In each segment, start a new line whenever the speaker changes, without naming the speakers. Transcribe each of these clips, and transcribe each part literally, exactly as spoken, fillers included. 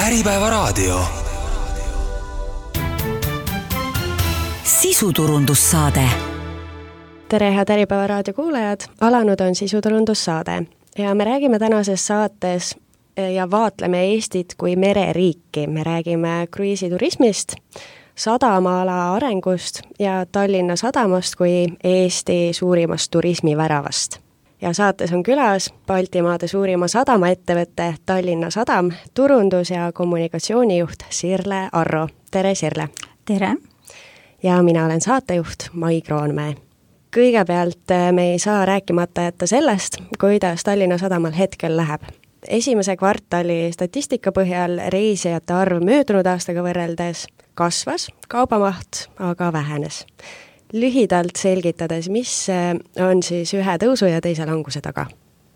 Äripäevaraadio.
Sisuturundussaade.
Tere, head Äripäevaraadio kuulajad! Alanud on sisuturundussaade ja me räägime tänases saates ja vaatleme Eestit kui mereriiki. Me räägime kruiisiturismist, sadamaala arengust ja Tallinna Sadamast kui Eesti suurimast turismiväravast. Ja saates on külas Baltimaade suurima sadamaettevõtte Tallinna Sadam turundus- ja kommunikatsioonijuht Sirle Arro. Tere, Sirle!
Tere!
Ja mina olen saatejuht Mai Kroonmäe. Kõigepealt me ei saa rääkimata jätta sellest, kuidas Tallinna Sadamal hetkel läheb. Esimese kvartali statistika põhjal reisijate arv möödunud aastaga võrreldes kasvas, kaubamaht aga vähenes. Lühidalt selgitades, mis on siis ühe tõusu ja teise languse taga?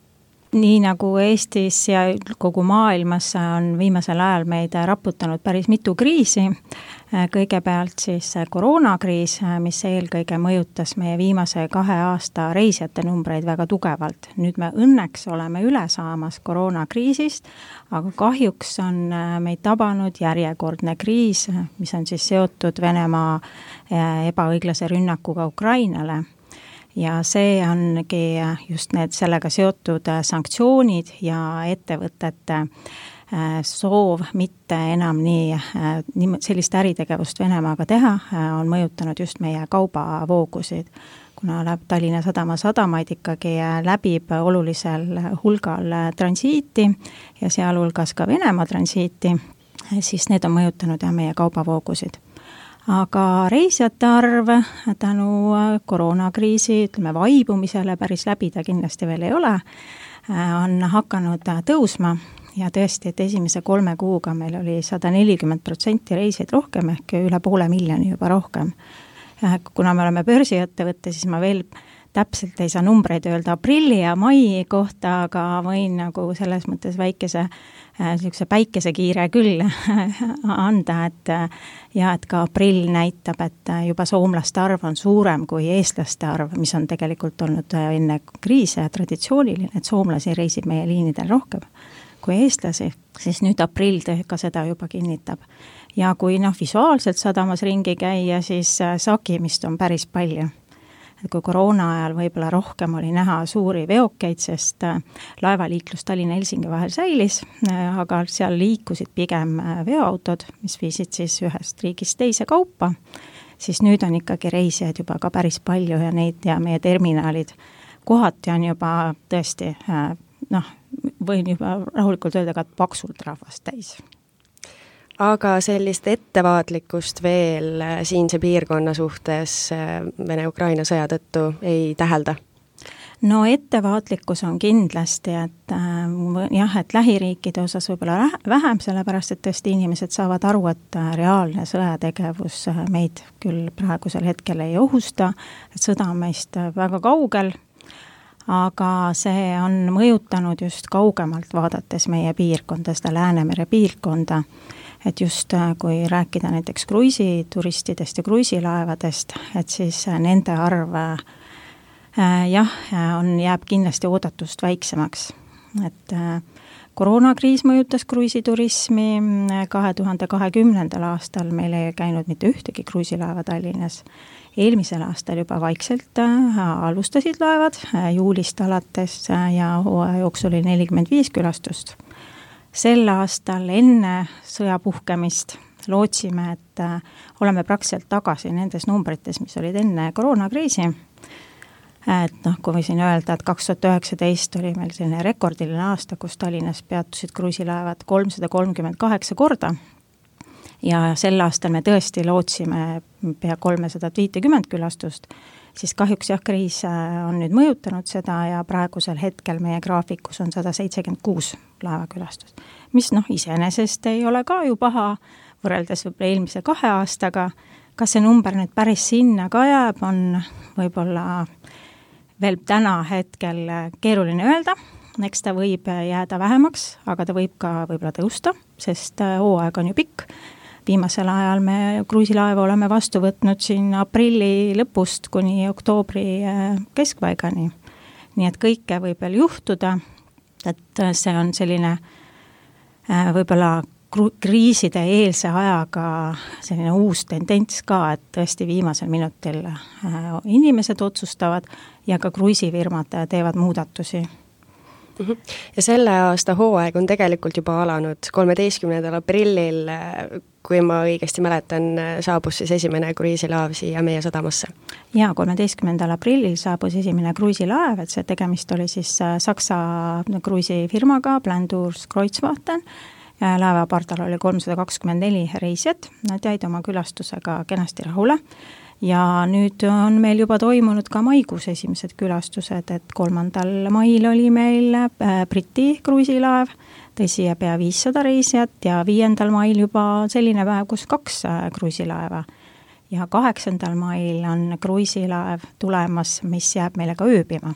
Nii nagu Eestis ja kogu maailmas on viimasel ajal meid raputanud päris mitu kriisi. Kõigepealt siis koroonakriis, mis eelkõige mõjutas meie viimase kahe aasta reisijate numbreid väga tugevalt. Nüüd me õnneks oleme üle saamas koroonakriisist, aga kahjuks on meid tabanud järjekordne kriis, mis on siis seotud Venemaa ebaõiglase rünnakuga Ukrainale. Ja see ongi just need sellega seotud sanktsioonid ja ettevõtete soov mitte enam nii, nii sellist äritegevust Venemaaga teha, on mõjutanud just meie kaubavoogusid. Kuna Tallinna Sadama sadamaid ikkagi läbib olulisel hulgal transiiti ja sealhulgas ka Venemaa transiiti, siis need on mõjutanud ja meie kaubavoogusid. Aga reisijate arv tänu koroonakriisi, ütleme vaibumisele päris läbi ta kindlasti veel ei ole, on hakanud tõusma ja tõesti, et esimese kolme kuuga meil oli sada nelikümmend protsenti reisijaid rohkem ehk üle poole miljoni juba rohkem. Kuna me oleme börsiettevõtte, siis ma veel täpselt ei saa numbreid öelda aprilli ja mai kohta, aga võin nagu selles mõttes väikese sellise päikesekiire küll anda, et ja et ka aprill näitab, et juba soomlaste arv on suurem kui eestlaste arv, mis on tegelikult olnud enne kriise traditsiooniline, et soomlasi reisib meie liinidel rohkem kui eestlasi, siis nüüd aprill ka seda juba kinnitab. Ja kui noh, visuaalselt sadamas ringi käia, siis sakimist on päris palju. Et kui koroona ajal võib-olla rohkem oli näha suuri veokeid, sest laevaliiklus Tallinna-Helsingi vahel säilis, aga seal liikusid pigem veoautod, mis viisid siis ühest riigist teise kaupa, siis nüüd on ikkagi reisijaid juba ka päris palju ja neid ja meie terminalid kohati on juba tõesti, noh, võin juba rahulikult öelda ka paksult rahvast täis.
Aga sellist ettevaatlikkust veel siinse piirkonna suhtes Vene-Ukraina sõja tõttu ei tähelda?
No ettevaatlikkus on kindlasti, et jah, et lähiriikide osas võib-olla vähem, sellepärast et tõesti inimesed saavad aru, et reaalne sõjategevus meid küll praegusel hetkel ei ohusta, et sõda on meist väga kaugel, aga see on mõjutanud just kaugemalt vaadates meie piirkonda, seda Läänemere piirkonda. Et just kui rääkida näiteks kruiisituristidest ja kruiisilaevadest, et siis nende arv jah, on, jääb kindlasti oodatust väiksemaks. Et koroonakriis mõjutas kruiisiturismi, kahe tuhande kahekümnendal aastal meil ei käinud mitte ühtegi kruiisilaeva Tallinnas. Eelmisel aastal juba vaikselt alustasid laevad, juulist alates ja hooaja jooksul oli nelikümmend viis külastust. Sel aastal enne sõja puhkemist lootsime, et oleme praktiliselt tagasi nendes numbrites, mis olid enne koroonakriisi. Et noh, kui võisin öelda, et kaks tuhat üheksateist oli meil selline rekordiline aasta, kus Tallinnas peatusid kruiisilaevad kolmsada kolmkümmend kaheksa korda. Ja sel aastal me tõesti lootsime pea kolmesada viitekümmet külastust, siis kahjuks jah, kriis on nüüd mõjutanud seda ja praegusel hetkel meie graafikus on sada seitsekümmend kuus laevakülastust, mis noh, iseenesest ei ole ka ju paha võrreldes võib-olla eelmise kahe aastaga. Kas see number nüüd päris sinna ka jääb, on võib-olla veel täna hetkel keeruline öelda. Eks ta võib jääda vähemaks, aga ta võib ka võib-olla tõusta, sest hooaeg on ju pikk. Viimasel ajal me kruiisilaeva oleme vastu võtnud siin aprilli lõpust kuni oktoobri keskpaigani. Nii et kõike võib veel juhtuda, et see on selline võib-olla kriiside eelse ajaga selline uus tendents ka, et tõesti viimasel minutil inimesed otsustavad ja ka kruiisifirmad teevad muudatusi.
Ja selle aasta hooaeg on tegelikult juba alanud kolmeteistkümnendal aprillil, kui ma õigesti mäletan, saabus siis esimene kruiisilaev siia meie sadamasse.
Jaa, kolmeteistkümnendal aprillil saabus esimene kruiisilaev, et see tegemist oli siis Saksa kruiisifirmaga Blandurs Kreuzfahrten. Laeva pardal oli kolmsada kakskümmend neli reisijat, nad jäid oma külastusega kenasti rahule ja nüüd on meil juba toimunud ka maikuus esimesed külastused, et kolmandal mail oli meil Briti kruiisilaev, tõsi ja pea viissada reisijat ja viiendal mail juba selline päev, kus kaks kruiisilaeva ja kaheksandal mail on kruiisilaev tulemas, mis jääb meile ka ööbima.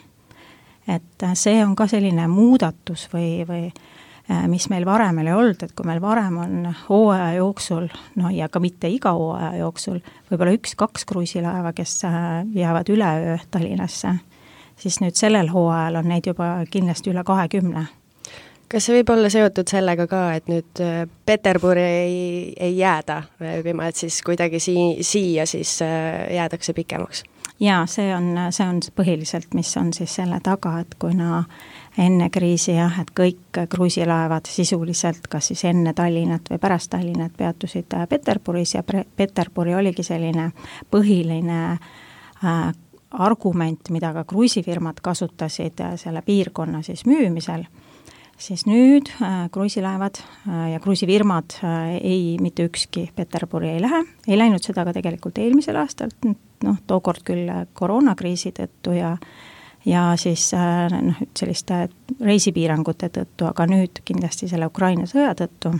Et see on ka selline muudatus või, või mis meil varem ei olnud, et kui meil varem on hooaja jooksul, no ja ka mitte iga hooaja jooksul, võib-olla üks-kaks kruiisilaeva, kes jäävad üle öö Tallinnasse, siis nüüd sellel hooajal on neid juba kindlasti üle kahekümne.
Kas see võib olla seotud sellega ka, et nüüd Peterburi ei, ei jääda ööbima, et siis kuidagi sii, siia siis jäädakse pikemaks?
Jaa, see on, see on põhiliselt, mis on siis selle taga, et kuna enne kriisi jah, et kõik kruiisilaevad sisuliselt, kas siis enne Tallinnat või pärast Tallinnat peatusid Peterburis ja Peterburi oligi selline põhiline äh, argument, mida ka kruiisifirmad kasutasid selle piirkonna siis müümisel, siis nüüd äh, kruiisilaevad äh, ja kruiisifirmad äh, ei, mitte ükski Peterburi ei lähe, ei läinud seda ka tegelikult eelmisel aastal, noh, tookord küll koroonakriisi tõttu ja ja siis noh, selliste reisipiirangute tõttu, aga nüüd kindlasti selle Ukraina sõja tõttu.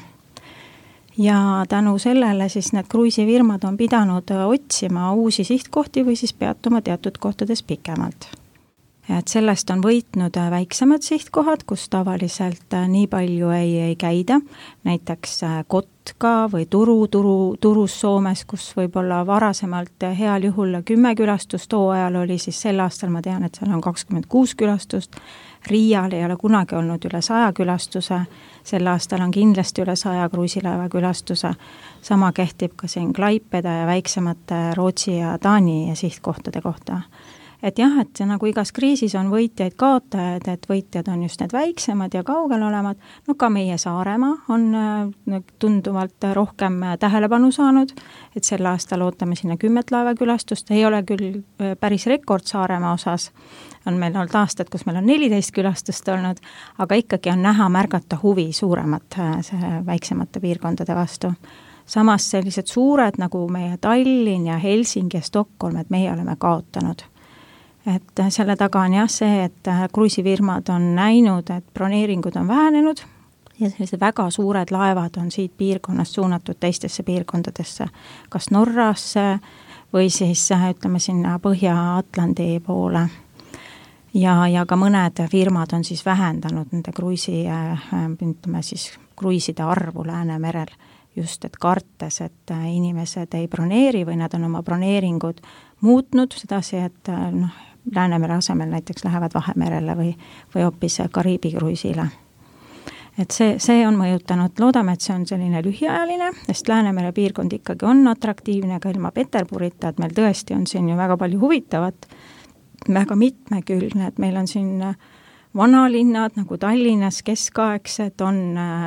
Ja tänu sellele siis need kruiisifirmad on pidanud otsima uusi sihtkohti või siis peatuma teatud kohtades pikemalt. Et sellest on võitnud väiksemad sihtkohad, kus tavaliselt nii palju ei, ei käida, näiteks Kotka või Turu, Turu, Turus Soomes, kus võib-olla varasemalt heal juhul kümme külastust hooajal oli, siis sel aastal ma tean, et seal on kakskümmend kuus külastust, Riial ei ole kunagi olnud üle saja külastuse, sel aastal on kindlasti üle saja kruiisilaeva külastuse, sama kehtib ka siin Klaipeda ja väiksemate Rootsi ja Taani sihtkohtade kohta. Et jah, et nagu igas kriisis on võitjaid kaotajad, et võitjad on just need väiksemad ja kaugel olemad, no ka meie Saaremaa on tunduvalt rohkem tähelepanu saanud, et sel aastal ootame sinna kümmet laevakülastust, ei ole küll päris rekord Saaremaa osas, on meil olnud aastad, kus meil on neliteist külastust olnud, aga ikkagi on näha märgata huvi suuremat väiksemate piirkondade vastu. Samas sellised suured nagu meie Tallinn ja Helsingi ja Stockholm, et meie oleme kaotanud. Et selle taga on jah see, et kruiisifirmad on näinud, et broneeringud on vähenenud ja sellised väga suured laevad on siit piirkonnast suunatud teistesse piirkondadesse, kas Norrasse või siis ütleme sinna Põhja-Atlandi poole. Ja, ja ka mõned firmad on siis vähendanud nende kruiisi, ütleme siis kruiiside arvu Läänemerel, just et kartes, et inimesed ei broneeri või nad on oma broneeringud muutnud sedasi, et noh, Läänemere asemel näiteks lähevad Vahemerele või, või hoopis Kariibi kruiisile. Et see, see on mõjutanud, loodame, et see on selline lühiajaline, sest Läänemere piirkond ikkagi on atraktiivne ka ilma Peterburita, et meil tõesti on siin ju väga palju huvitavat, väga mitmekülgne, et meil on siin vanalinnad nagu Tallinnas keskaegsed, on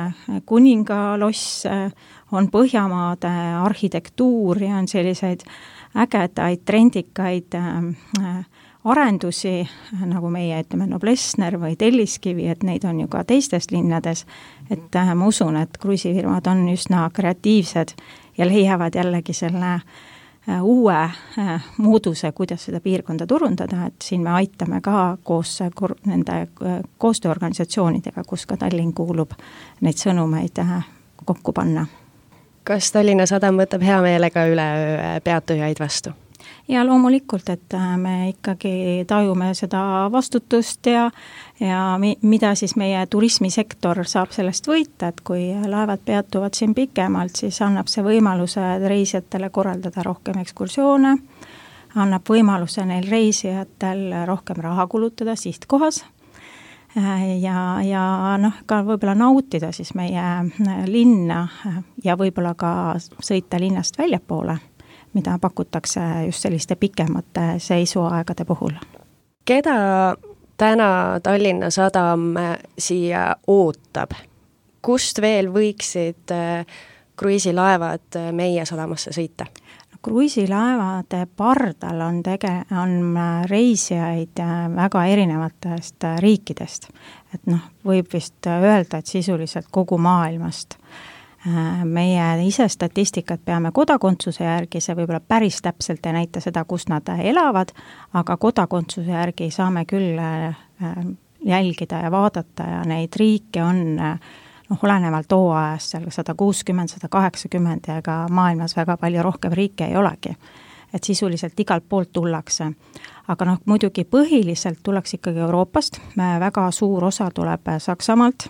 kuningaloss, on Põhjamaade arhitektuuri, on selliseid ägedaid, trendikaid äh, arendusi, nagu meie ütleme Noblessner või Telliskivi, et neid on ju ka teistes linnades, et äh, ma usun, et kruiisifirmad on üsna kreatiivsed ja leiavad jällegi selle äh, uue äh, mooduse, kuidas seda piirkonda turundada, et siin me aitame ka koos kur- nende äh, koostööorganisatsioonidega, kus ka Tallinn kuulub, neid sõnumeid äh, kokku panna.
Kas Tallinna Sadam võtab hea meelega üle peatujaid vastu?
Ja loomulikult, et me ikkagi tajume seda vastutust ja, ja mi, mida siis meie turismisektor saab sellest võita, et kui laevad peatuvad siin pikemalt, siis annab see võimaluse reisijatele korraldada rohkem ekskursioone, annab võimaluse neil reisijatel rohkem raha kulutada sihtkohas, ja, ja noh, ka võib-olla nautida siis meie linna ja võib-olla ka sõita linnast väljapoole, mida pakutakse just selliste pikemate seisuaegade puhul.
Keda täna Tallinna Sadam siia ootab? Kust veel võiksid kruiisilaevad meie sadamasse sõita?
Kruiisilaevade pardal on, tege-, on reisijaid väga erinevatest riikidest. Et noh, võib vist öelda, et sisuliselt kogu maailmast. Meie ise statistikat peame kodakondsuse järgi, see võib-olla päris täpselt ei näita seda, kus nad elavad, aga kodakondsuse järgi saame küll jälgida ja vaadata ja neid riike on noh, olenevalt hooajast seal sada kuuskümmend, sada kaheksakümmend ja ega maailmas väga palju rohkem riike ei olegi. Et sisuliselt igalt poolt tullakse. Aga noh, muidugi põhiliselt tullakse ikkagi Euroopast, väga suur osa tuleb Saksamaalt.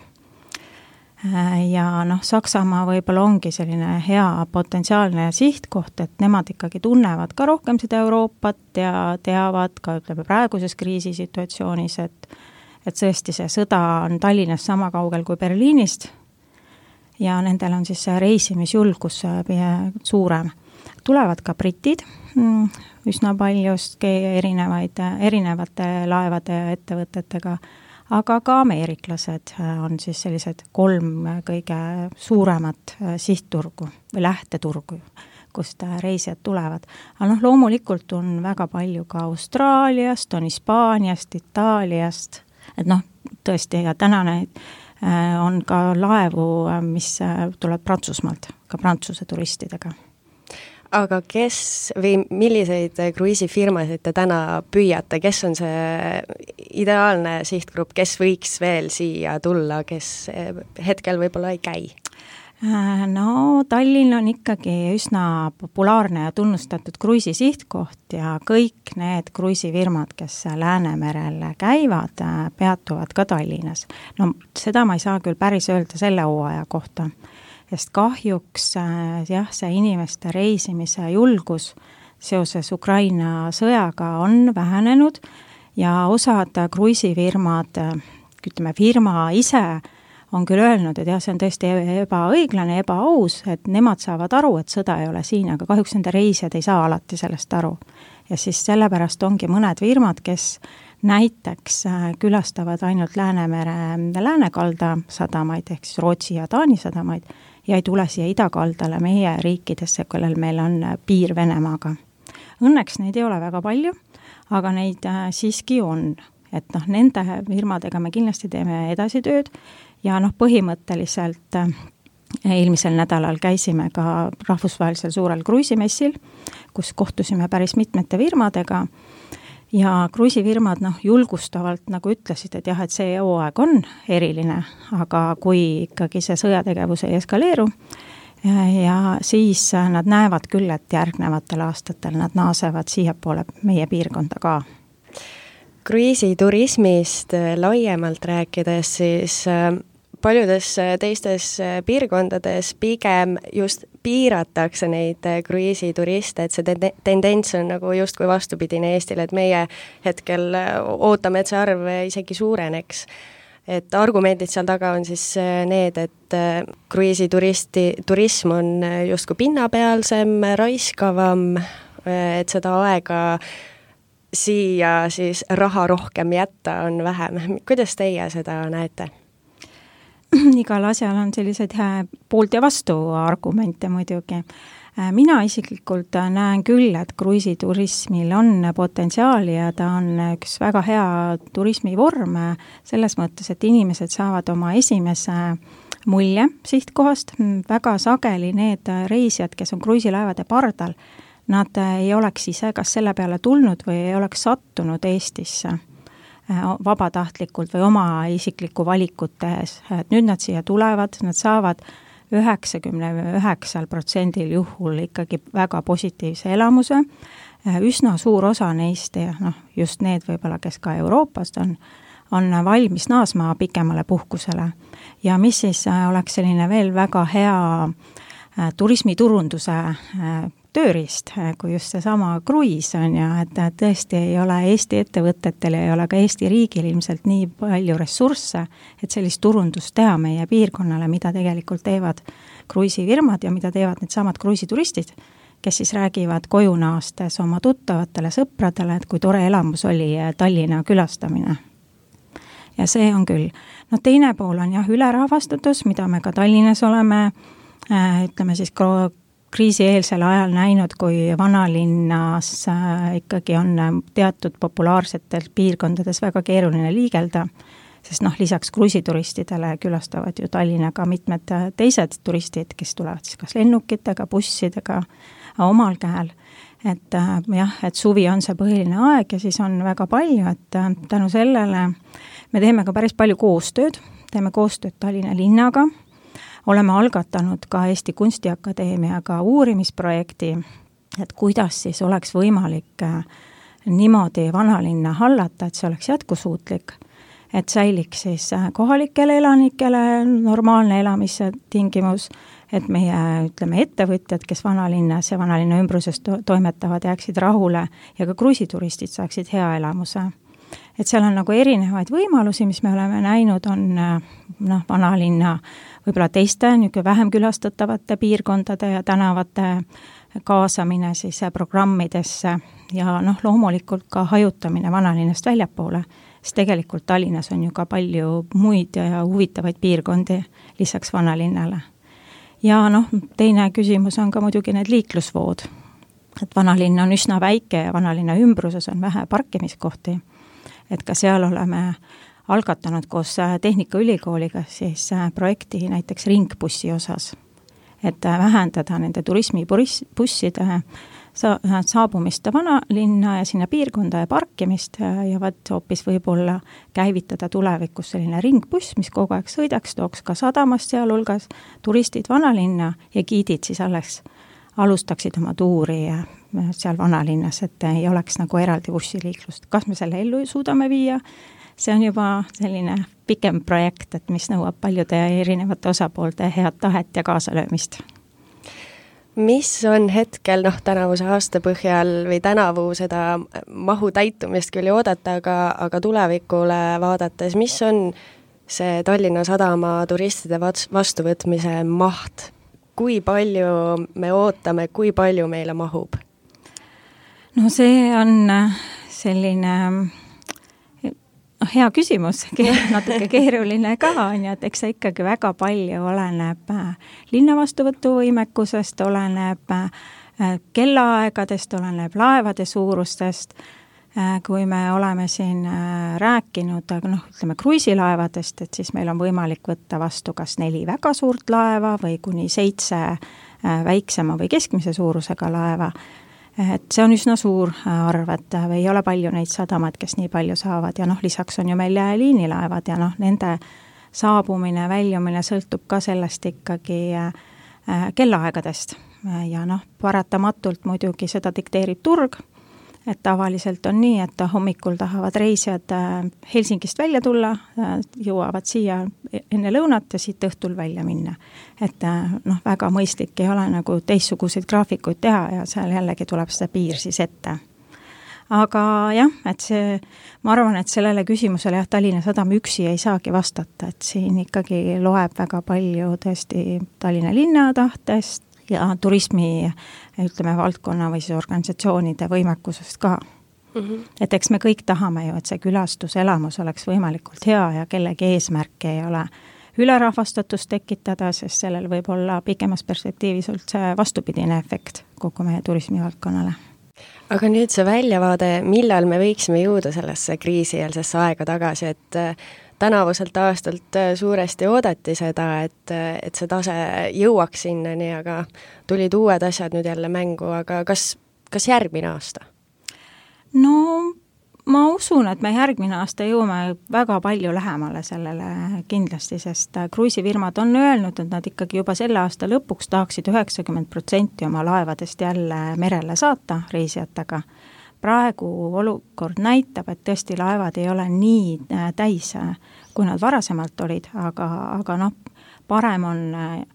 Ja noh, Saksamaa võib-olla ongi selline hea potentsiaalne sihtkoht, et nemad ikkagi tunnevad ka rohkem seda Euroopat ja teavad ka ütleme praeguses kriisisituatsioonis, et, et tõesti see sõda on Tallinnas sama kaugel kui Berliinist ja nendel on siis see reisimisjulgus suurem. Tulevad ka britid, üsna paljustki erinevaid, erinevate laevade ja ettevõtetega, aga ka ameeriklased on siis sellised kolm kõige suuremat sihtturgu või lähteturgu, kust reisijad tulevad. Aga noh, loomulikult on väga palju ka Austraaliast, on Hispaaniast, Itaaliast, et noh, tõesti ja tänane on ka laevu, mis tuleb Prantsusmaalt, ka prantsuse turistidega.
Aga kes või milliseid kruiisifirmasid te täna püüate, kes on see ideaalne sihtgrupp, kes võiks veel siia tulla, kes hetkel võib-olla ei käi?
No Tallinn on ikkagi üsna populaarne ja tunnustatud kruiisisihtkoht ja kõik need kruiisifirmad, kes Läänemerel käivad, peatuvad ka Tallinnas. No seda ma ei saa küll päris öelda selle hooaja kohta, sest kahjuks jah, see inimeste reisimise julgus seoses Ukraina sõjaga on vähenenud ja osad kruiisifirmad, ütleme firma ise on küll öelnud, et jah, see on tõesti ebaõiglane, ebaaus, et nemad saavad aru, et sõda ei ole siin, aga kahjuks nende reisijad ei saa alati sellest aru. Ja siis sellepärast ongi mõned firmad, kes näiteks külastavad ainult Läänemere läänekalda sadamaid, ehk siis Rootsi ja Taani sadamaid, ja ei tule siia idakaldale meie riikidesse, kellel meil on piir Venemaaga. Õnneks neid ei ole väga palju, aga neid siiski on. Et noh, nende firmadega me kindlasti teeme edasi tööd ja noh, põhimõtteliselt eelmisel nädalal käisime ka rahvusvahelisel suurel kruiisimessil, kus kohtusime päris mitmete firmadega ja kruiisifirmad noh, julgustavalt nagu ütlesid, et jah, et see hooaeg on eriline, aga kui ikkagi see sõjategevus ei eskaleeru ja, ja siis nad näevad küll, et järgnevatel aastatel nad naasevad siiapoole meie piirkonda ka.
Kruiisiturismist laiemalt rääkides, siis paljudes teistes piirkondades pigem just piiratakse neid kruiisituriste, et see tendents on nagu just kui vastupidine Eestile, et meie hetkel ootame, et see arv isegi suureneks. Et argumendid seal taga on siis need, et kruiisituristi, turism on just kui pinnapealsem, raiskavam, et seda aega siia siis raha rohkem jätta on vähem. Kuidas teie seda näete?
Igal asjal on sellised poolt ja vastu argumente muidugi. Mina isiklikult näen küll, et kruiisiturismil on potentsiaali ja ta on üks väga hea turismivorm selles mõttes, et inimesed saavad oma esimese mulje sihtkohast. Väga sageli need reisijad, kes on kruiisilaevade pardal, nad ei oleks ise kas selle peale tulnud või ei oleks sattunud Eestisse vabatahtlikult või oma isikliku valikut tehes. Et nüüd nad siia tulevad, nad saavad üheksakümne üheksal protsendil juhul ikkagi väga positiivse elamuse. Üsna suur osa neist, ja noh, just need võib-olla, kes ka Euroopast on, on valmis naasma pikemale puhkusele. Ja mis siis oleks selline veel väga hea turismiturunduse tööriist, kui just seesama kruiis on ja et tõesti ei ole Eesti ettevõtetel ja ei ole ka Eesti riigil ilmselt nii palju ressursse, et sellist turundust teha meie piirkonnale, mida tegelikult teevad kruiisifirmad ja mida teevad need samad kruiisituristid, kes siis räägivad koju naastes oma tuttavatele sõpradele, et kui tore elamus oli Tallinna külastamine. Ja see on küll. No teine pool on jah ülerahvastatus, mida me ka Tallinnas oleme, ütleme siis kriisieelsel ajal näinud, kui vanalinnas ikkagi on teatud populaarsetes piirkondades väga keeruline liigelda, sest noh, lisaks kruiisituristidele külastavad ju Tallinna ka mitmed teised turistid, kes tulevad siis kas lennukitega, bussidega, omal käel. Et jah, et suvi on see põhiline aeg ja siis on väga palju, et tänu sellele me teeme ka päris palju koostööd, teeme koostööd Tallinna linnaga, oleme algatanud ka Eesti Kunstiakadeemiaga uurimisprojekti, et kuidas siis oleks võimalik niimoodi vanalinna hallata, et see oleks jätkusuutlik, et säiliks siis kohalikele elanikele normaalne elamise tingimus, et meie, ütleme, ettevõtjad, kes vanalinnas ja vanalinna ümbruses to- toimetavad, jääksid rahule ja ka kruiisituristid saaksid hea elamuse. Et seal on nagu erinevaid võimalusi, mis me oleme näinud, on noh, vanalinna võib-olla teiste niisugune vähem külastatavate piirkondade ja tänavate kaasamine siis programmidesse ja noh, loomulikult ka hajutamine vanalinnast väljapoole, sest tegelikult Tallinnas on ju ka palju muid ja huvitavaid piirkondi lisaks vanalinnale. Ja noh, teine küsimus on ka muidugi need liiklusvood, et vanalinn on üsna väike ja vanalinna ümbruses on vähe parkimiskohti, et ka seal oleme algatanud koos Tehnikaülikooliga siis projekti näiteks ringbussi osas, et vähendada nende turismibusside saabumist vanalinna ja sinna piirkonda ja parkimist ja vaat hoopis võib-olla käivitada tulevikus selline ringbuss, mis kogu aeg sõidaks, tooks ka sadamast sealhulgas turistid vanalinna ja giidid siis alles alustaksid oma tuuri seal vanalinnas, et ei oleks nagu eraldi bussiliiklust. Kas me selle ellu suudame viia? See on juba selline pikem projekt, et mis nõuab paljude erinevate osapoolte head tahet ja kaasalöömist.
Mis on hetkel, noh, tänavuse aasta põhjal või tänavu seda mahu täitumist küll oodata, aga, aga tulevikule vaadates, mis on see Tallinna Sadama turistide vastuvõtmise maht? Kui palju me ootame, kui palju meile mahub?
No see on selline hea küsimus, natuke keeruline ka on ja et eks see ikkagi väga palju oleneb linna vastuvõtuvõimekusest, oleneb kellaaegadest, oleneb laevade suurustest. Kui me oleme siin rääkinud, noh, ütleme kruiisilaevadest, et siis meil on võimalik võtta vastu kas neli väga suurt laeva või kuni seitse väiksema või keskmise suurusega laeva. Et see on üsna suur arv, et ei ole palju neid sadamad, kes nii palju saavad ja noh, lisaks on ju meil liinilaevad ja noh, nende saabumine, väljumine sõltub ka sellest ikkagi kellaaegadest ja noh, paratamatult muidugi seda dikteerib turg, et tavaliselt on nii, et hommikul tahavad reisijad Helsingist välja tulla, jõuavad siia enne lõunat ja siit õhtul välja minna. Et noh, väga mõistlik ei ole nagu teistsuguseid graafikuid teha ja seal jällegi tuleb seda piir siis ette. Aga jah, et see, ma arvan, et sellele küsimusele jah, Tallinna Sadam üksi ei saagi vastata, et siin ikkagi loeb väga palju tõesti Tallinna linna tahtest, ja turismi, ütleme, valdkonna või siis organisatsioonide võimekusest ka. Mm-hmm. Et eks me kõik tahame ju, et see külastuselamus oleks võimalikult hea ja kellegi eesmärk ei ole ülerahvastatust tekitada, sest sellel võib olla pikemas perspektiivis üldse vastupidine efekt kogu meie turismivaldkonnale.
Aga nüüd see väljavaade, millal me võiksime jõuda sellesse kriisieelsesse aega tagasi, et tänavuselt aastalt suuresti oodati seda, et, et see tase jõuaks sinna, nii, aga tulid uued asjad nüüd jälle mängu, aga kas, kas järgmine aasta?
No ma usun, et me järgmine aasta jõuame väga palju lähemale sellele kindlasti, sest kruiisifirmad on öelnud, et nad ikkagi juba selle aasta lõpuks tahaksid üheksakümmend protsenti oma laevadest jälle merele saata reisijatega. Praegu olukord näitab, et tõesti laevad ei ole nii täis, kui nad varasemalt olid, aga, aga noh, parem on,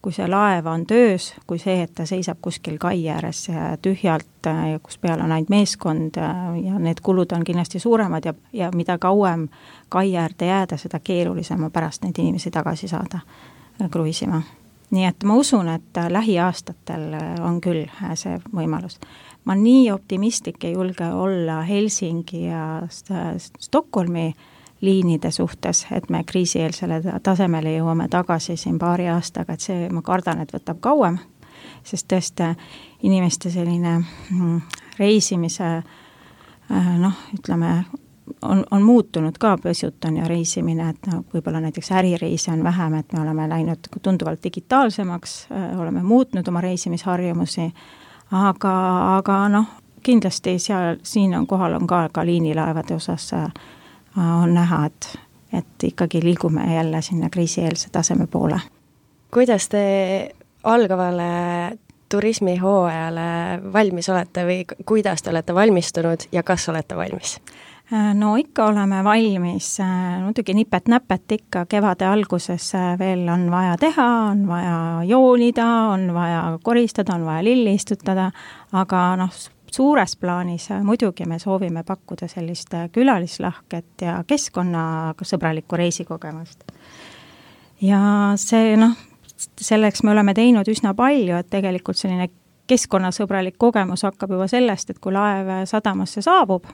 kui see laev on töös, kui see, et ta seisab kuskil kai ääres tühjalt, kus peal on ainult meeskond ja need kulud on kindlasti suuremad ja, ja mida kauem kai äärde jääda, seda keerulisema pärast neid inimesi tagasi saada kruiisima. Nii et ma usun, et lähiaastatel on küll see võimalus. Ma nii optimistlik ei julge olla Helsingi ja Stockholmi liinide suhtes, et me kriisieelsele tasemele jõuame tagasi siin paari aastaga, et see, ma kardan, et võtab kauem, sest tõesti inimeste selline reisimise, noh, ütleme, on, on muutunud ka pisut on ja reisimine, et no, võib-olla näiteks ärireisi on vähem, et me oleme läinud tunduvalt digitaalsemaks, oleme muutnud oma reisimisharjumusi, aga, aga noh, kindlasti seal, siin on kohal on ka, ka liinilaevade osas on näha, et, et ikkagi liigume jälle sinna kriisieelse taseme poole.
Kuidas te algavale turismihooajale valmis olete või kuidas te olete valmistunud ja kas olete valmis?
No ikka oleme valmis, muidugi nipet-näpet ikka kevade alguses veel on vaja teha, on vaja joonida, on vaja koristada, on vaja lilli istutada, aga noh, suures plaanis muidugi me soovime pakkuda sellist külalislahket ja keskkonnasõbralikku reisikogemust. Ja see, noh, selleks me oleme teinud üsna palju, et tegelikult selline keskkonnasõbralik kogemus hakkab juba sellest, et kui laev sadamasse saabub,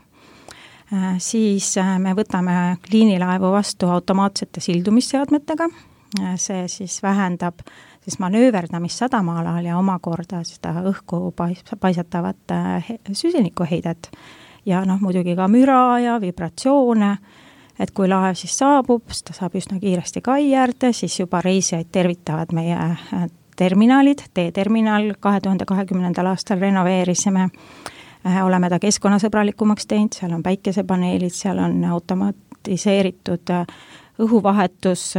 siis me võtame liinilaevu vastu automaatsete sildumisseadmetega, see siis vähendab siis manööverdamist sadamaalal ja omakorda seda õhku paisatavat süsinikuheidet ja noh, muidugi ka müra ja vibratsioone, et kui laev siis saabub, siis ta saab üsna kiiresti kai äärde, siis juba reisijaid tervitavad meie terminalid, T-terminal kahe tuhande kahekümnendal aastal renoveerisime, oleme ta keskkonnasõbralikumaks teinud, seal on päikesepaneelid, seal on automatiseeritud õhuvahetus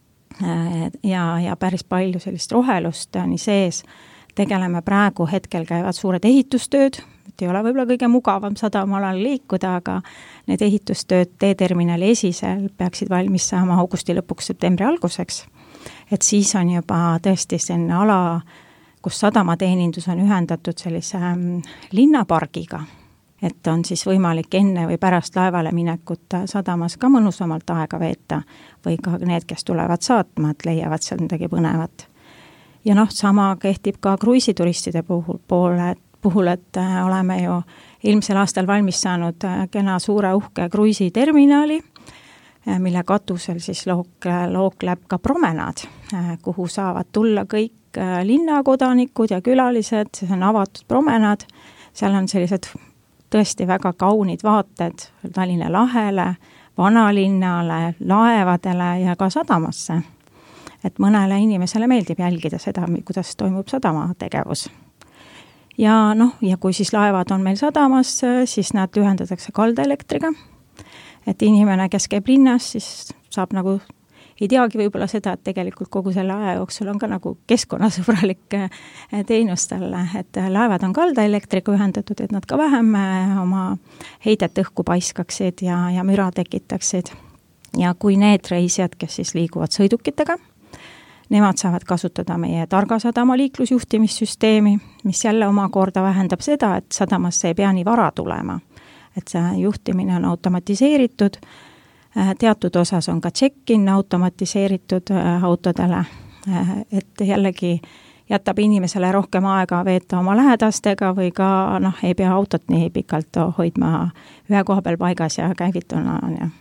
ja, ja päris palju sellist rohelust nii sees. Tegeleme praegu, hetkel käivad suured ehitustööd, et ei ole võib-olla kõige mugavam sadamaalal liikuda, aga need ehitustööd T-terminali esisel peaksid valmis saama augusti lõpuks, septembri alguseks. Et siis on juba tõesti selline ala, kus sadamateenindus on ühendatud sellise linnapargiga, et on siis võimalik enne või pärast laevale minekut sadamas ka mõnusamalt aega veeta või ka need, kes tulevad saatma, et leiavad seal midagi põnevat. Ja noh, sama kehtib ka kruiisituristide puhul, poole, puhul, et oleme ju eelmisel aastal valmis saanud kena suure uhke kruiisiterminali, mille katusel siis look, lookleb ka promenaad, kuhu saavad tulla kõik linnakodanikud ja külalised, see on avatud promenaad, seal on sellised tõesti väga kaunid vaated Tallinna lahele, vanalinnale, laevadele ja ka sadamasse. Et mõnele inimesele meeldib jälgida seda, kuidas toimub sadama tegevus. Ja noh, ja kui siis laevad on meil sadamas, siis nad ühendatakse kaldaelektriga, et inimene, kes käib linnas, siis saab nagu, ei teagi võib-olla seda, et tegelikult kogu selle aja jooksul on ka nagu keskkonnasõbralik teenus talle, et laevad on kaldaelektriga ühendatud, et nad ka vähem oma heidet õhku paiskaksid ja, ja müra tekitaksid. Ja kui need reisijad, kes siis liiguvad sõidukitega, nemad saavad kasutada meie targa sadama liiklusjuhtimissüsteemi, mis jälle omakorda vähendab seda, et sadamasse ei pea nii vara tulema. Et see juhtimine on automatiseeritud, teatud osas on ka check-in automatiseeritud autodele, et jällegi jätab inimesele rohkem aega veeta oma lähedastega või ka noh, ei pea autot nii pikalt hoidma ühe koha peal paigas ja käivituna.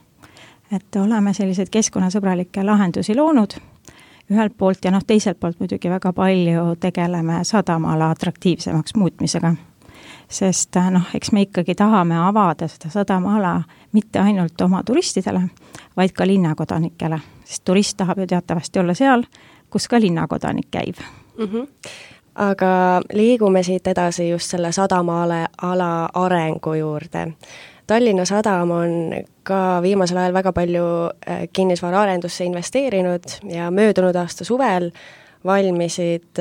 Et oleme sellised keskkonnasõbralikke lahendusi loonud ühelt poolt ja noh, teiselt poolt muidugi väga palju tegeleme sadamaala atraktiivsemaks muutmisega. Sest noh, eks me ikkagi tahame avada seda sadamaala mitte ainult oma turistidele, vaid ka linnakodanikele. Sest turist tahab ju teatavasti olla seal, kus ka linnakodanik käib.
Mm-hmm. Aga liigume siit edasi just selle sadamaala ala arengu juurde. Tallinna Sadam on ka viimasel ajal väga palju kinnisvara arendusse investeerinud ja möödunud aasta suvel valmisid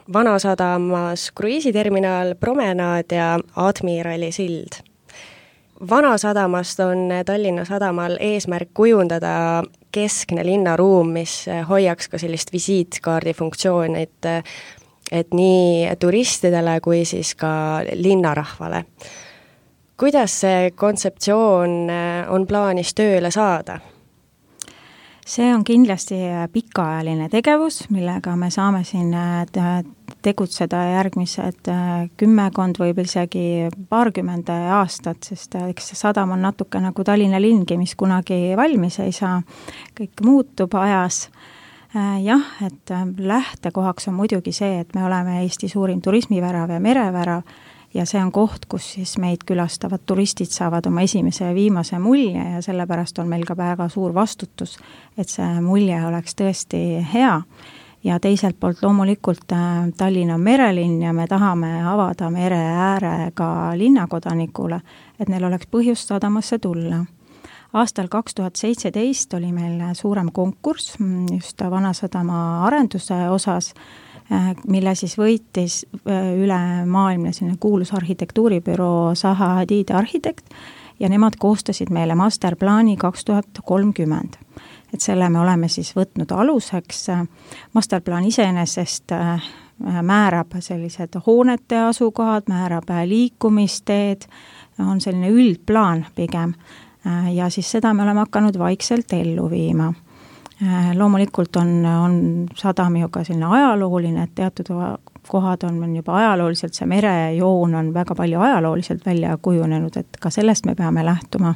Vanasadamas kruiisiterminal, promenaad ja Admirali sild. Vanasadamast on Tallinna Sadamal eesmärk kujundada keskne linnaruum, mis hoiaks ka sellist visiitkaardi funktsiooni, et, et nii turistidele kui siis ka linnarahvale. Kuidas see kontseptsioon on plaanis tööle saada?
See on kindlasti pikaajaline tegevus, millega me saame siin tegutseda järgmised kümmekond või isegi paarkümmend aastat, sest eks see sadam on natuke nagu Tallinna lingi, mis kunagi valmis ei saa, kõik muutub ajas. Jah, et lähtekohaks on muidugi see, et me oleme Eesti suurim turismivärav ja merevärav, ja see on koht, kus siis meid külastavad turistid saavad oma esimese ja viimase mulje ja sellepärast on meil ka väga suur vastutus, et see mulje oleks tõesti hea. Ja teiselt poolt loomulikult Tallinna on merelinn ja me tahame avada mere ääre ka linnakodanikule, et neil oleks põhjust sadamasse tulla. Aastal kaks tuhat seitseteist oli meil suurem konkurss just Vanasadama arenduse osas, mille siis võitis üle maailmne selline kuulus arhitektuuribüroo Zaha Hadid arhitekt ja nemad koostasid meile masterplaani kaks tuhat kolmkümmend. Et selle me oleme siis võtnud aluseks. Masterplaan iseenesest määrab sellised hoonete asukohad, määrab liikumisteed, on selline üldplaan pigem ja siis seda me oleme hakanud vaikselt ellu viima. Loomulikult on, on sadam ju ka selline ajalooline, et teatud kohad on juba ajalooliselt, see merejoon on väga palju ajalooliselt välja kujunenud, et ka sellest me peame lähtuma.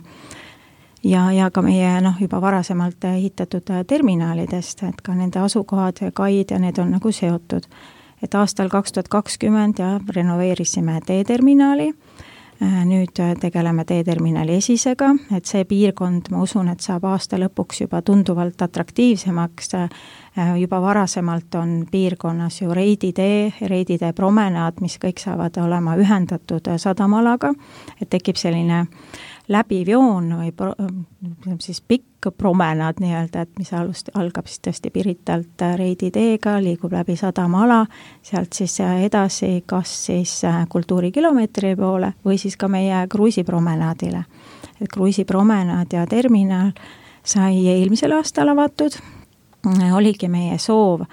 Ja, ja ka meie noh, juba varasemalt ehitatud terminaalidest, et ka nende asukohad ja kaid ja need on nagu seotud. Et aastal kaks tuhat kakskümmend ja renoveerisime teeterminaali, nüüd tegeleme teeterminali esisega, et see piirkond, ma usun, et saab aasta lõpuks juba tunduvalt atraktiivsemaks. Juba varasemalt on piirkonnas ju reiditee, reiditee promenaad, mis kõik saavad olema ühendatud sadamalaga, et tekib selline läbiv joon või pro, siis pikk promenaad nii-öelda, et mis alust, algab siis tõesti Piritalt reiditeega, liigub läbi sadamala, sealt siis edasi kas siis kultuurikilomeetri poole või siis ka meie kruiisipromenaadile. Et kruiisipromenaad ja terminal sai eelmisel aastal avatud, oligi meie soov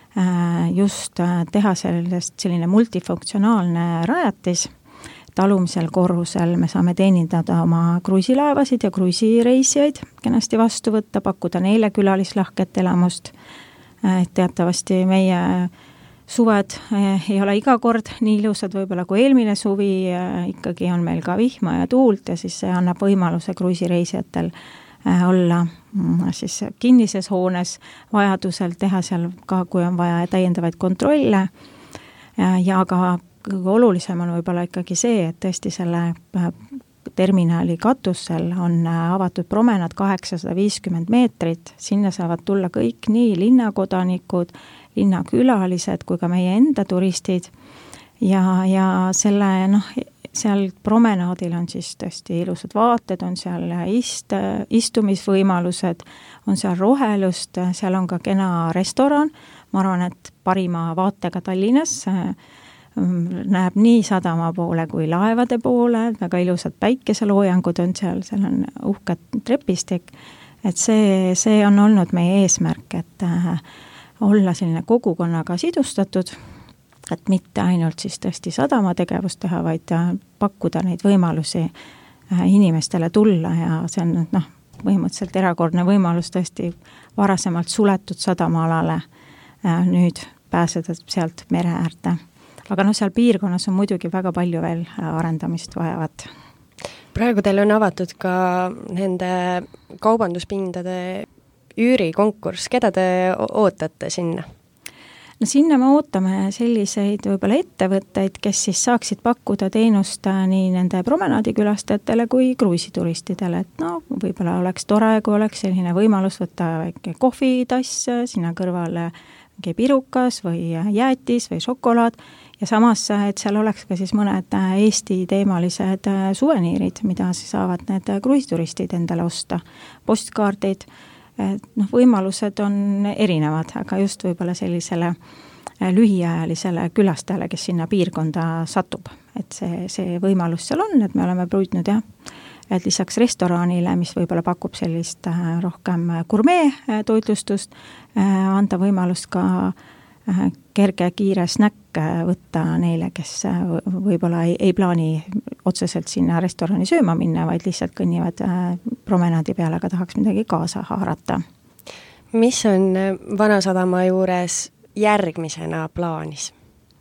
just teha sellest selline multifunktsionaalne rajatis. Talumisel korrusel me saame teenindada oma kruiisilaevasid ja kruiisireisijaid kenasti vastu võtta, pakkuda neile külalislahket elamust. Teatavasti meie suved ei ole iga kord nii ilusad võib-olla kui eelmine suvi, ikkagi on meil ka vihma ja tuult ja siis see annab võimaluse kruiisireisijatel olla siis kinnises hoones, vajadusel teha seal ka, kui on vaja täiendavaid kontrolle ja ka kõige olulisem on võib-olla ikkagi see, et tõesti selle terminali katusel on avatud promenaad kaheksasada viiskümmend meetrit, sinna saavad tulla kõik nii linnakodanikud, linnakülalised kui ka meie enda turistid ja, ja selle noh, seal promenaadil on siis tõesti ilusad vaated, on seal ist, istumisvõimalused, on seal rohelust, seal on ka kena restoran, ma arvan, et parima vaatega Tallinnas näeb nii sadama poole kui laevade poole, väga ilusad päikeseloojangud on seal, seal on uhked trepistik, et see, see on olnud meie eesmärk, et äh, olla selline kogukonnaga sidustatud, et mitte ainult siis tõesti sadama tegevust teha, vaid pakkuda neid võimalusi äh, inimestele tulla ja see on noh, põhimõtteliselt erakordne võimalus tõesti varasemalt suletud sadamaalale äh, nüüd pääseda sealt mere äärde. Aga no seal piirkonnas on muidugi väga palju veel arendamist vajavat.
Praegu teil on avatud ka nende kaubanduspindade üürikonkurss. Keda te ootate sinna?
No sinna me ootame selliseid võib-olla ettevõtteid, kes siis saaksid pakkuda teenust nii nende promenaadikülastajatele kui kruiisituristidele. Et no võib-olla oleks tore, kui oleks selline võimalus võtta väike kohvitass, sinna kõrvale pirukas või jäätis või šokolaad ja samas, et seal oleks ka siis mõned Eesti teemalised suveniirid, mida siis saavad need kruiisituristid endale osta. Postkaardid, et noh, võimalused on erinevad, aga just võib-olla sellisele lühiajalisele külastajale, kes sinna piirkonda satub. Et see, see võimalus seal on, et me oleme püüdnud jah, et lisaks restoranile, mis võib-olla pakub sellist rohkem gurmee toitlustust, anda võimalust ka kerge, kiire snäkk võtta neile, kes võib-olla ei, ei plaani otseselt sinna restorani sööma minna, vaid lihtsalt kõnnivad promenaadi peale, aga tahaks midagi kaasa haarata.
Mis on Vanasadama juures järgmisena plaanis?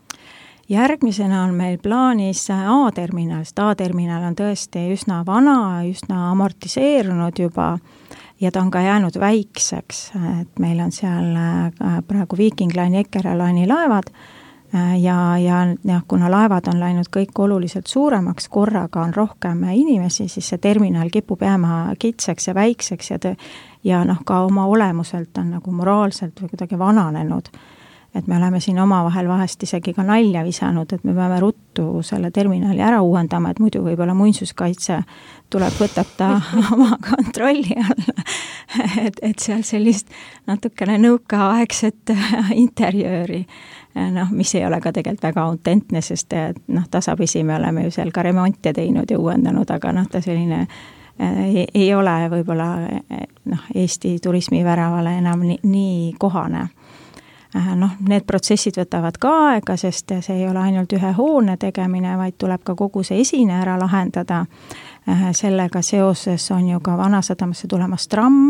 Järgmisena on meil plaanis A-terminal, sest A-terminal on tõesti üsna vana, üsna amortiseerunud juba ja ta on ka jäänud väikseks, et meil on seal praegu Viking Line, Eckerö-Line'i laevad ja, ja, ja kuna laevad on läinud kõik oluliselt suuremaks, korraga on rohkem inimesi, siis see terminal kipub jääma kitseks ja väikseks ja, tõ, ja noh, ka oma olemuselt on nagu moraalselt või kuidagi vananenud. Et me oleme siin omavahel vahest isegi ka nalja visanud, et me peame ruttu selle terminali ära uuendama, et muidu võib-olla muinsuskaitse tuleb, võtab ta oma kontrolli alla. et, et seal sellist natukene nõukaaegset interjööri, noh, mis ei ole ka tegelikult väga autentne, sest noh, tasapisi me oleme ju seal ka remonte teinud ja uuendanud, aga noh, ta selline ei, ei ole võib-olla noh, Eesti turismiväravale enam nii, nii kohane. Noh, need protsessid võtavad ka aega, sest see ei ole ainult ühe hoone tegemine, vaid tuleb ka kogu see esine ära lahendada. Sellega seoses on ju ka Vanasadamasse tulemas tramm,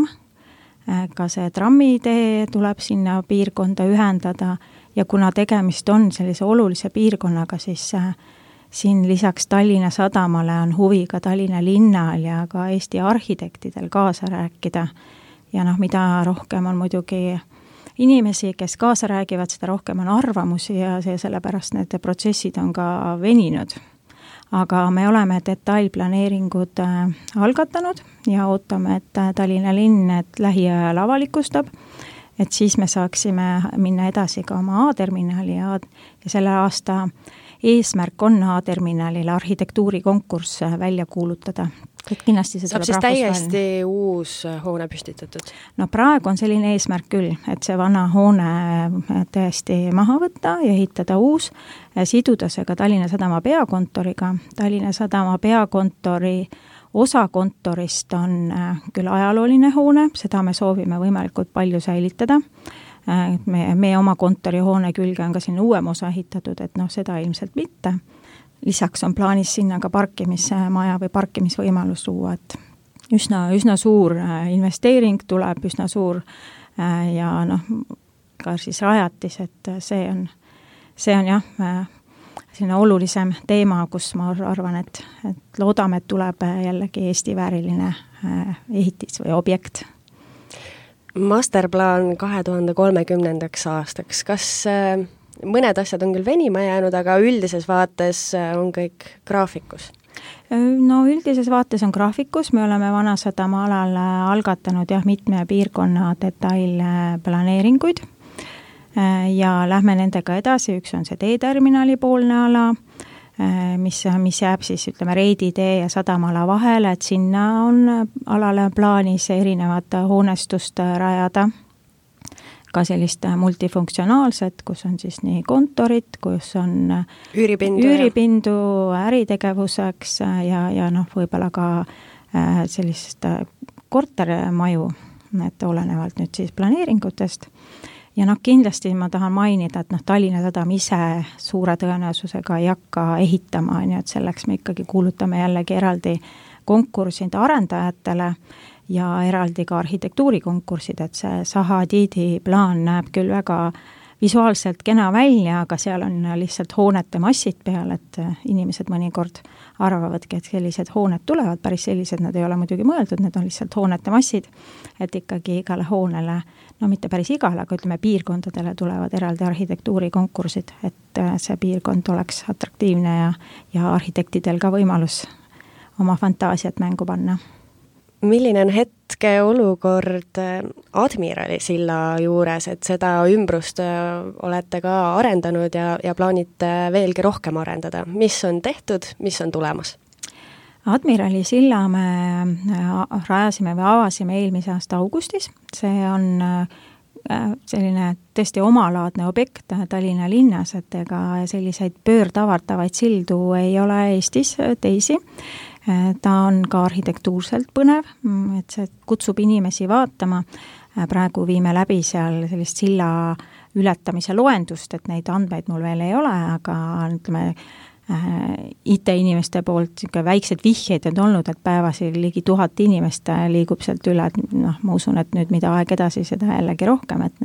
ka see trammitee tuleb sinna piirkonda ühendada ja kuna tegemist on sellise olulise piirkonnaga, siis siin lisaks Tallinna Sadamale on huvi ka Tallinna linnal ja ka Eesti arhitektidel kaasa rääkida. Ja noh, mida rohkem on muidugi inimesi, kes kaasa räägivad, seda rohkem on arvamusi ja see sellepärast need protsessid on ka veninud. Aga me oleme detailplaneeringud algatanud ja ootame, et Tallinna linn need lähiajal avalikustab, et siis me saaksime minna edasi ka oma A-terminali ja, ja selle aasta eesmärk on A-terminalile arhitektuurikonkurss välja kuulutada. Et kindlasti see
saab siis täiesti uus hoone püstitatud?
No praegu on selline eesmärk küll, et see vana hoone täiesti maha võtta ja ehitada uus, siduda see ka Tallinna Sadama peakontoriga. Tallinna Sadama peakontori osa kontorist on küll ajalooline hoone, seda me soovime võimalikult palju säilitada. Me, me oma kontorihoone külge on ka sinna uuem osa ehitatud, et noh, seda ilmselt mitte. Lisaks on plaanis sinna ka parkimismaja või parkimisvõimalus luua, et üsna, üsna suur investeering tuleb, üsna suur ja noh, ka siis rajatis, et see on, see on jah, selline olulisem teema, kus ma arvan, et, et loodame, et tuleb jällegi Eesti vääriline ehitis või objekt.
Masterplaan kahe tuhande kolmekümnendaks aastaks, kas mõned asjad on küll venima jäänud, aga üldises vaates on kõik graafikus?
No üldises vaates on graafikus, me oleme Vanasadama alal algatanud jah, mitme piirkonna detailplaneeringuid ja lähme nendega edasi, üks on see teeterminali poolne ala, mis, mis jääb siis ütleme Reidi tee ja Sadamala vahele, et sinna on alale plaanis erinevat hoonestust rajada, ka sellist multifunktsionaalset, kus on siis nii kontorid, kus on
üüripindu,
üüripindu äritegevuseks ja, ja noh, võib-olla ka sellist kortermaju, et olenevalt nüüd siis planeeringutest. Ja noh, kindlasti ma tahan mainida, et noh, Tallinna Sadam ise suure tõenäosusega ei hakka ehitama, nii et selleks me ikkagi kuulutame jällegi eraldi konkursid arendajatele ja eraldi ka arhitektuurikonkursid, et see Sahadiidi plaan näeb küll väga visuaalselt kena välja, aga seal on lihtsalt hoonete massid peal, et inimesed mõnikord arvavadki, et sellised hooned tulevad, päris sellised nad ei ole muidugi mõeldud, need on lihtsalt hoonete massid, et ikkagi igale hoonele, no mitte päris igale, aga ütleme piirkondadele tulevad eraldi arhitektuurikonkursid, et see piirkond oleks atraktiivne ja, ja arhitektidel ka võimalus oma fantaasiat mängu panna.
Milline on hetke olukord Admirali silla juures, et seda ümbrust olete ka arendanud ja, ja plaanite veelgi rohkem arendada? Mis on tehtud, mis on tulemas?
Admirali silla me rajasime või avasime eelmise aasta augustis. See on selline tõesti omalaadne objekt Tallinna linnas, et ega selliseid pöördavartavaid sildu ei ole Eestis teisi. Ta on ka arhitektuurselt põnev, et see kutsub inimesi vaatama. Praegu viime läbi seal sellist silla ületamise loendust, et neid andmeid mul veel ei ole, aga ütleme, I T-inimeste poolt väiksed vihjeid on olnud, et päevasi ligi tuhat inimest liigub sealt üle, et noh, ma usun, et nüüd mida aeg edasi, seda jällegi rohkem, et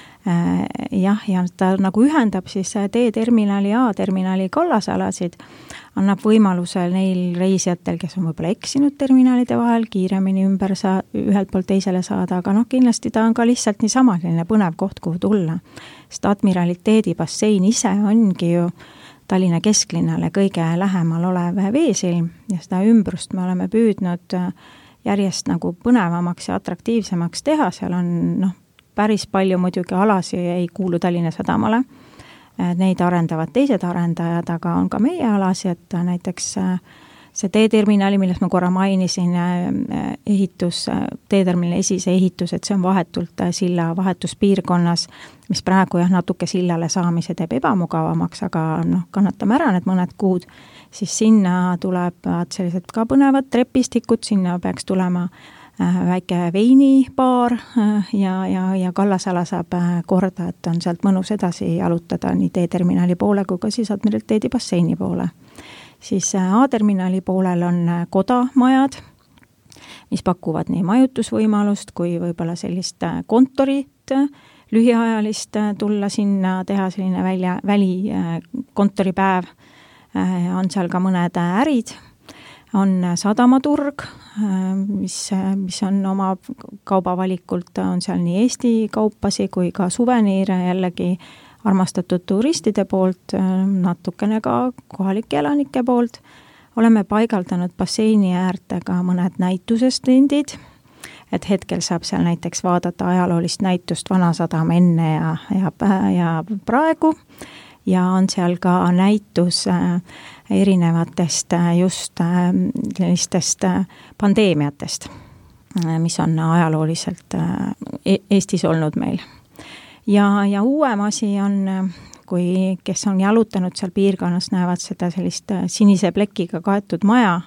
jah, ja ta nagu ühendab siis D-terminali ja A-terminali kallasalasid, annab võimaluse neil reisijatel, kes on võib-olla eksinud terminalide vahel, kiiremini ümber saa-, ühelt poolt teisele saada, aga noh, kindlasti ta on ka lihtsalt niisama selline põnev koht, kuhu tulla. Sest admiraliteedi bassein ise ongi ju Tallinna kesklinnale kõige lähemal olev veesilm ja seda ümbrust me oleme püüdnud järjest nagu põnevamaks ja atraktiivsemaks teha, seal on noh, päris palju muidugi alasi ei kuulu Tallinna Sadamale, neid arendavad teised arendajad, aga on ka meie alasi, et näiteks see T-terminali, millest ma korra mainisin, ehitus, T-terminali esise ehitus, et see on vahetult silla vahetuspiirkonnas, mis praegu jah, natuke sillale saamise teeb ebamugavamaks, aga noh, kannatame ära need mõned kuud, siis sinna tuleb sellised ka põnevad trepistikud, sinna peaks tulema väike veinibaar ja, ja, ja kallasala saab korda, et on sealt mõnus edasi jalutada nii T-terminali poole kui ka siis admiraliteedi basseini poole. Siis A-terminali poolel on kodamajad, mis pakuvad nii majutusvõimalust kui võib-olla sellist kontorit, lühiajalist tulla sinna, teha selline välja, väli kontoripäev, on seal ka mõned ärid, on sadamaturg, mis, mis on oma kaubavalikult, on seal nii Eesti kaupasi kui ka suveniire jällegi armastatud turistide poolt, natukene ka kohalike elanike poolt. Oleme paigaldanud basseini äärte ka mõned näitusestendid, et hetkel saab seal näiteks vaadata ajaloolist näitust Vanasadama enne ja, ja, ja praegu ja on seal ka näitus erinevatest just sellistest pandeemiatest, mis on ajalooliselt Eestis olnud meil. Ja, ja uuem asi on, kui kes on jalutanud seal piirkonnas, näevad seda sellist sinise plekiga kaetud maja,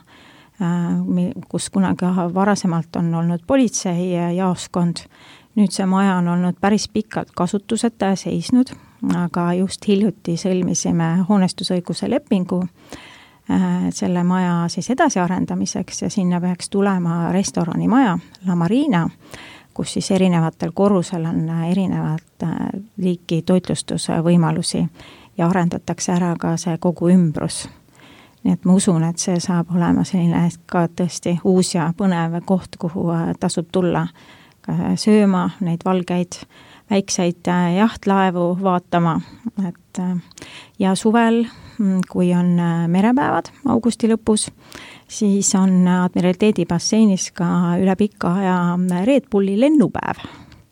kus kunagi varasemalt on olnud politsei jaoskond. Nüüd see maja on olnud päris pikalt kasutuseta ja seisnud, aga just hiljuti sõlmisime hoonestusõiguse lepingu selle maja siis edasi arendamiseks ja sinna peaks tulema restoranimaja La Marina, kus siis erinevatel korrusel on erinevat liiki toitlustuse võimalusi ja arendatakse ära ka see kogu ümbrus. Nii et ma usun, et see saab olema selline ka tõesti uus ja põnev koht, kuhu tasub tulla ka sööma neid valgeid väikseid jahtlaevu vaatama. Et, ja suvel, kui on merepäevad augusti lõpus, siis on admiraliteedi basseinis ka üle pika aja Red Bulli lennupäev,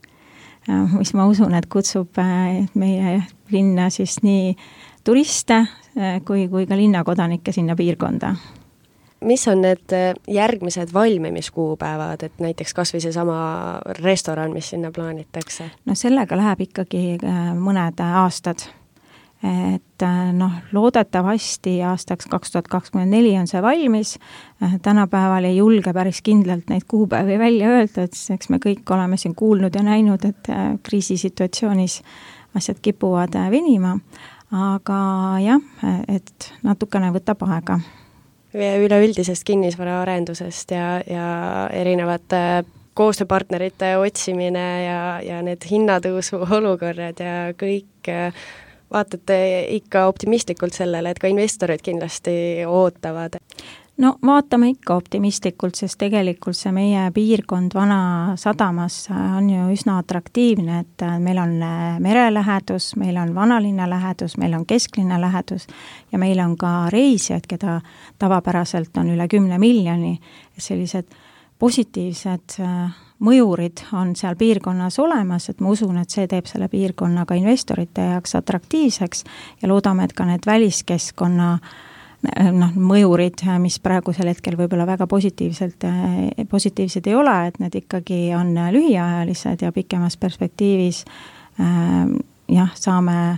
mis ma usun, et kutsub meie linna siis nii turiste kui, kui ka linnakodanikke sinna piirkonda.
Mis on need järgmised valmimiskuupäevad, et näiteks kas või see sama restoran, mis sinna plaanitakse?
No sellega läheb ikkagi mõned aastad. Et noh, loodetavasti aastaks kaks tuhat kakskümmend neli on see valmis, tänapäeval ei julge päris kindlalt neid kuupäevi välja öelda, et eks me kõik oleme siin kuulnud ja näinud, et kriisisituatsioonis asjad kipuvad venima, aga jah, et natukene võtab aega.
Üleüldisest kinnisvara arendusest ja, ja erinevate koostööpartnerite otsimine ja, ja need hinnatõusu olukorrad ja kõik vaatate ikka optimistlikult sellele, et ka investorid kindlasti ootavad?
No vaatame ikka optimistlikult, sest tegelikult see meie piirkond Vanasadamas on ju üsna atraktiivne, et meil on merelähedus, meil on vanalinna lähedus, meil on kesklinna lähedus ja meil on ka reisijaid, keda tavapäraselt on üle kümne miljoni. Sellised positiivsed mõjurid on seal piirkonnas olemas, et ma usun, et see teeb selle piirkonna ka investorite jaoks atraktiivseks ja loodame, et ka need väliskeskkonna noh, mõjurid, mis praegusel hetkel võib-olla väga positiivselt, positiivsed ei ole, et need ikkagi on lühiajalised ja pikemas perspektiivis jah, saame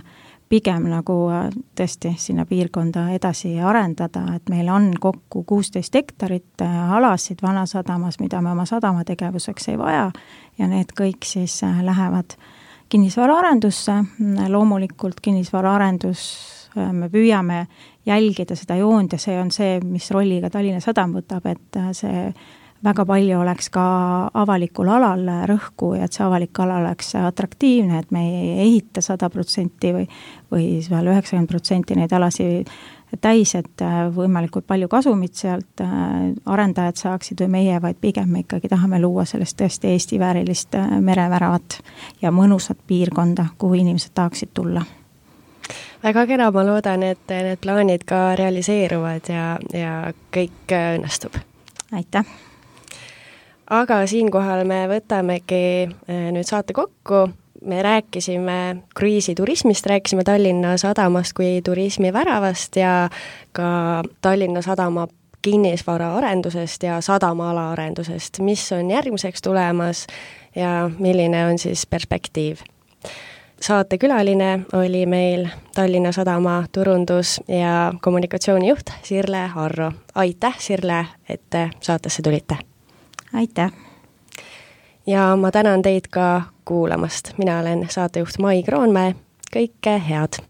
pigem nagu tõesti sinna piirkonda edasi arendada, et meil on kokku kuusteist hektarit alasid Vanasadamas, mida me oma sadamategevuseks ei vaja ja need kõik siis lähevad kinnisvaraarendusse. Loomulikult kinnisvaraarendus, me püüame jälgida seda joont ja see on see, mis rolli ka Tallinna Sadam võtab, et see väga palju oleks ka avalikul alal rõhku ja et see avalik ala oleks atraktiivne, et me ei ehita sada protsenti või, või veel üheksakümmend protsenti neid alasi täis, et võimalikult palju kasumit sealt arendajad saaksid või meie, vaid pigem me ikkagi tahame luua sellest tõesti Eesti väärilist mereväravat ja mõnusat piirkonda, kuhu inimesed tahaksid tulla.
Väga kena, ma loodan, et need plaanid ka realiseeruvad ja, ja kõik õnnestub.
Aitäh!
Aga siinkohal me võtamegi nüüd saate kokku. Me rääkisime kruiisiturismist, rääkisime Tallinna Sadamast kui turismiväravast ja ka Tallinna Sadama kinnisvara arendusest ja sadamaala arendusest, mis on järgmiseks tulemas ja milline on siis perspektiiv. Saate külaline oli meil Tallinna Sadama turundus- ja kommunikatsioonijuht Sirle Arro. Aitäh, Sirle, et saatesse tulite!
Aitäh!
Ja ma tänan teid ka kuulamast. Mina olen saatejuht Mai Kroonmäe. Kõike head!